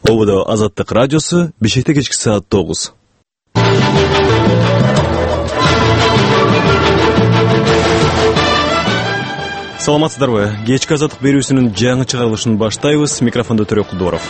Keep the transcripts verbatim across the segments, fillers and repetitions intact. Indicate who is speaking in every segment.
Speaker 1: Ободо Азаттык радиосу, Бишкекте кечки саат тогуз. Саламатсыздарбы? Кечки Азаттык берүүсүнүн жаңы чыгарылышын баштайбыз. Микрофондо Төрөк Кудоров.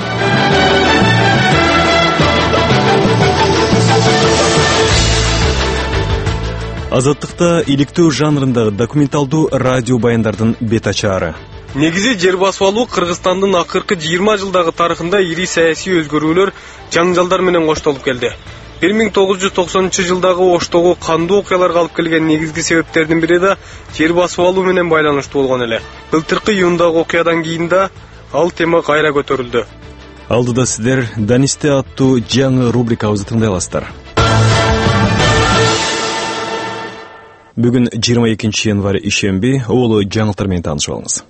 Speaker 1: Азаттыкта иликтөө жанрындагы документалдуу радио баяндардын бет ачаары.
Speaker 2: Негизи жер басып алуу Кыргызстандын акыркы жыйырма жылдагы тарыхында ири саясий өзгөрүүлөр, жаңжалдар менен коштолуп келди. бир миң тогуз жүз токсонунчу жылдагы Оштогу кандуу окуяларга алып келген негизги себептердин бири да жер басып алуу менен байланыштуу болгон эле. Былтыркы июндагы окуядан кийин да ал тема кайра көтөрүлдү.
Speaker 1: Алдыда сиздер Данисте аттуу жаңы рубрикабызды тыңдай аласыздар. Бүгүн жыйырма экинчи январь ишемби, улуу жаңылыктар менен таанышып алыңыз.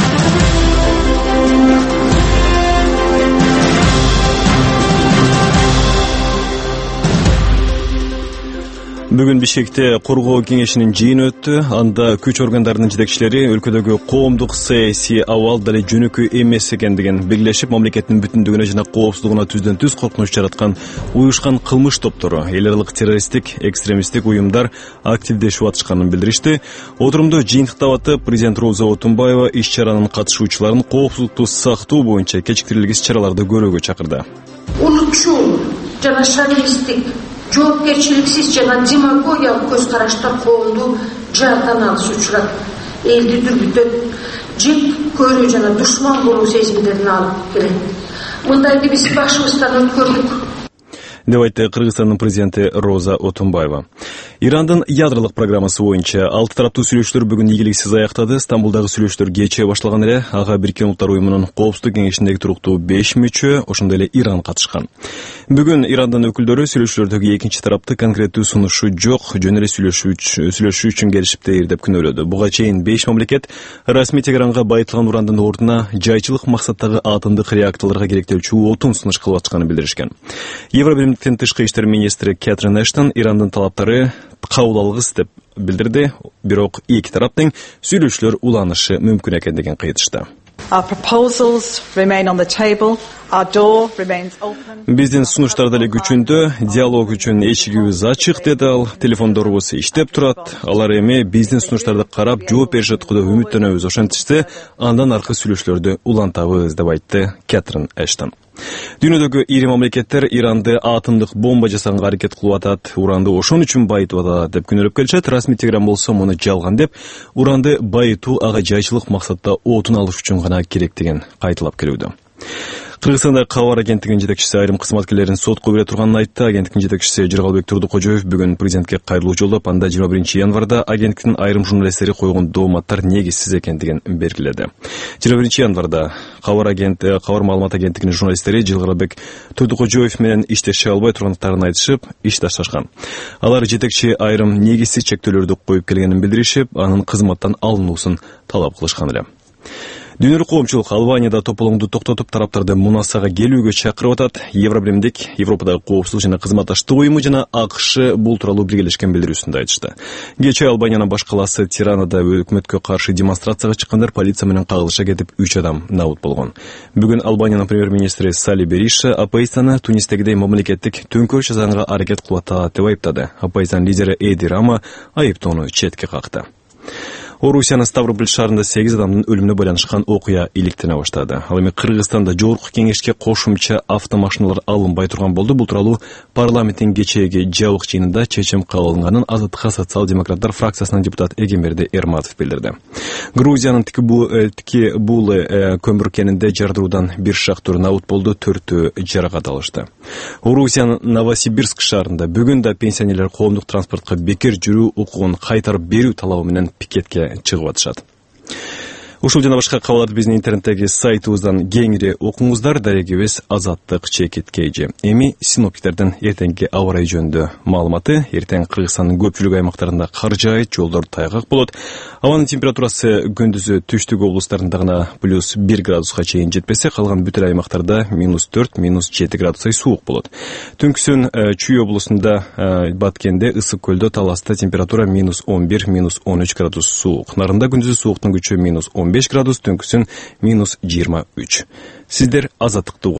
Speaker 1: Бүгүн Бишкекте коргоо кеңешинин жыйыны өттү. Анда күч органдарынын жетекчилери өлкөдөгү коомдук саясий абал дали жөнөкөй эмес экендигин бирлешип, мамлекеттин бүтүндүгүнө жана коопсуздугуна түздөн түз коркунуч жараткан уюшкан кылмыш топтору, эл аралык террористтик, экстремисттик уюмдар активдешип атышканын билдиришти. Отурумду жыйынтыктап атып, президент Роза Отунбаева иш-чаранын катышуучуларын коопсуздукту сактоо боюнча кечиктирилгис чараларды көрүүгө чакырды.
Speaker 3: Улутчул жана шовинисттик, жоопкерчиликсиз жана демагогиялык көз караштар коомду жаатан алышуучулар элди дүрбүтөт, жек көрүү жана душман болуу сезимдерин алып келет. Мындайды биз башыбыздан өткөрдүк,
Speaker 1: деп айтты Кыргызстандын президенти Роза Отунбаева. Ирандын ядролук программасы боюнча алты тараптуу сүйлөшүүлөр бүгүн ийгиликсиз аяктады. Стамбулдагы сүйлөшүүлөр кечээ башталган эле. Ага Бириккен Улуттар уюмунун коопсуздук кеңешиндеги туруктуу беш мүчө, ошондой эле Иран катышкан. Бүгүн Ирандын өкүлдөрү сүйлөшүүлөрдөгү экинчи тарапты конкреттүү сунушу жок, жөн эле сүйлөшүү үчүн келишиптир деп күнөөлөдү. Буга чейин беш мамлекет расмий Тегеранга байытылган урандын ордуна жайчылык максаттагы атомдук реакторлорго керектелчү отун сунуш кылып атканын билдиришкен. Евробиримдиктин тышкы иштер министри Кэтрин Эштон Ирандын талаптары кабыл алгыс деп билдирди, бирок эки тараптын сүйлөшүүлөр уланышы мүмкүн экендигин кайтышты. Биздин сунуштар деле күчүндө, диалог үчүн эшигибиз ачык, деди ал. Телефондорубуз иштеп турат. Алар эми биздин сунуштарды карап жооп беришет деп үмүттөнөбүз. Ошентсе, андан аркы сүйлөшүүлөрдү улантабыз, деп айтты Кэтрин Эштон. Дүйнөдөгү ири мамлекеттер Иранды атомдук бомба жасаганга аракет кылып атат, уранды ошон үчүн байытып атат деп күнөөлөп келишет. Расмий Тегеран болсо муну жалган деп, уранды байытуу ага жайчылык максатта отун алыш үчүн гана керектигин кайталап келүүдө. Кыргызстанда кабар агенттигинин жетекчиси айрым кызматкерлерин сотко бере турганын айтты. Агенттиктин жетекчиси Жыргалбек Турдукожоев бүгүн президентке кайрылуу жолдоп, анда жыйырма биринчи январда агенттиктин айрым журналисттери койгон дооматтар негизсиз экендигин белгиледи. жыйырма биринчи январда кабар агент кабар маалымат агенттигинин журналисттери Жыргалбек Турдукожоев менен иштеше албай тургандыктарын айтышып, иш ташташкан. Алар жетекчи айрым негизсиз чектөөлөрдү коюп келгенин билдиришип, анын кызматтан алынуусун талап кылышкан эле. Дүйнөлүк коомчулук Албанияда тополоңду токтотуп, тараптарды Мунасага келүүгө чакырып атат. Евробиримдик, Европадагы коопсуздук жана кызматташтык уюму жана АКШ бул тууралуу биргелешкен билдирүүсүндө айтышты. Кечээ Албаниянын баш калаасы Тиранада өкмөткө каршы демонстрацияга чыккандар полиция менен кагылыша кетип, үч адам набыт болгон. Бүгүн Албаниянын премьер-министри Сали Бериша оппозицияны Тунистегидей мамлекеттик төңкөрүш жасаганга аракет кылып атат деп айыптады. Оппозициянын лидери Эди Рама айыптоону четке какты. Орусиянын Ставрополь шаарында сегиз адамдын өлүмүнө байланышкан окуя иликтене баштады. Ал эми Кыргызстанда жогорку кеңешке кошумча автомашиналар алынбай турган болду. Бул тууралуу парламенттин кечээги жабык жыйынында чечим кабыл алынганын Азаттыкка социал-демократтар фракциясынын депутаты Эгемберди Эрматов билдирди. Грузиянын Тики-Булы көмүр кенинде жардыруудан бир шактуу набыт болду, төртөө жаракат алышты. Орусиянын Новосибирск шаарында бүгүн да пенсионерлер коомдук транспортко бекер жүрүү укугун кайтарып берүү талабы менен пикетке чыгып атышат. Ушул жана башка кабарларды биздин интернеттеги сайтыбыздан кеңири окуңуздар. Дарегибиз Азаттык чекит кейжи. Эми синоптиктердин эртеңки аба ырайы жөнүндө маалыматы. Эртең Кыргызстандын көпчүлүк аймактарында кар жаайт, жолдор тайгак болот. Абанын температурасы күндүзү түштүк облустарында гана плюс бир градуска чейин жетпесе, калган бүт аймактарда минус төрт, минус жети градустай суук болот. Түнкүсүн Чүй облусунда, Баткенде, Ысык көлдө, Таласта температура минус он бир, минус он үч градус суук. Нарында күндүзү сууктун күчү минус он беш градус, түнкүсүн минус жыйырма үч. Сиздер Азаттыкты